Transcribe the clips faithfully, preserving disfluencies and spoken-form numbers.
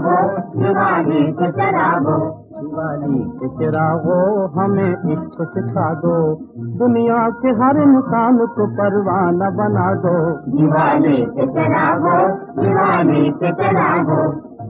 चिरागो, दिवाली के चिरागो, दिवाली के चिरागो हमें इश्क सिखा दो, दुनिया के हर इंसान को परवाना बना दो। दिवाली के चिरागो, दिवाली के चिरागो।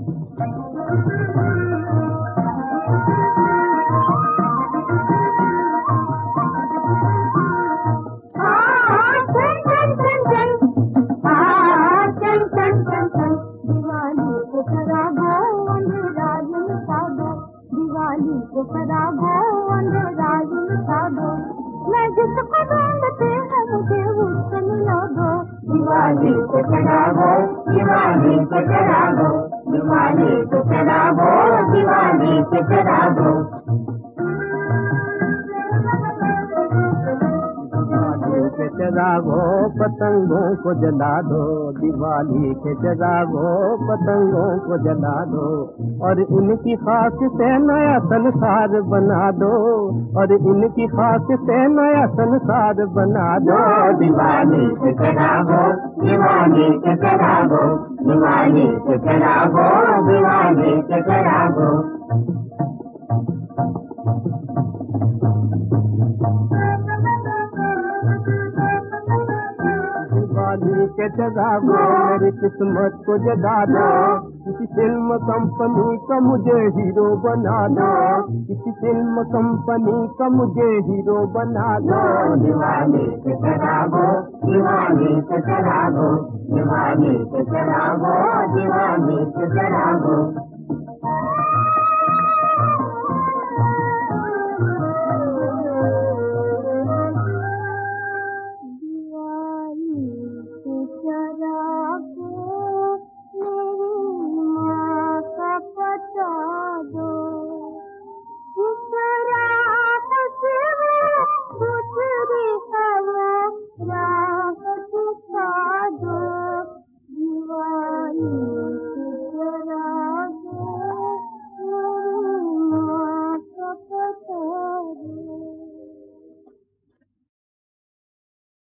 दिवाली को चिरागो अंधेरा मिटा दो, मैं जिसको ढूंढते हैं मुझे उससे मिला दो। दिवाली को चिरागो, दिवाली के चिरागो, दिवाली के चिरागो, दिवाली के चिरागो। दिवाली के चिरागो पतंगों को जला दो, दिवाली के चिरागो पतंगों को जला दो, और इनकी खास से नया संसार बना दो, और इनकी खास से नया संसार बना दो। दिवाली के चिरागो, दिवाली के चिरागो, दिवाली के चिरागो, दिवाली के चिरागो। दिवाली के चिरागो मेरी किस्मत को जगा दो, किसी फिल्म कंपनी का मुझे हीरो बना दो, किसी फिल्म कंपनी का मुझे हीरो बना दो। दिवाली के चिरागो, दिवाली के चिरागो, दिवाली के चिरागो, दिवाली के चिरागो।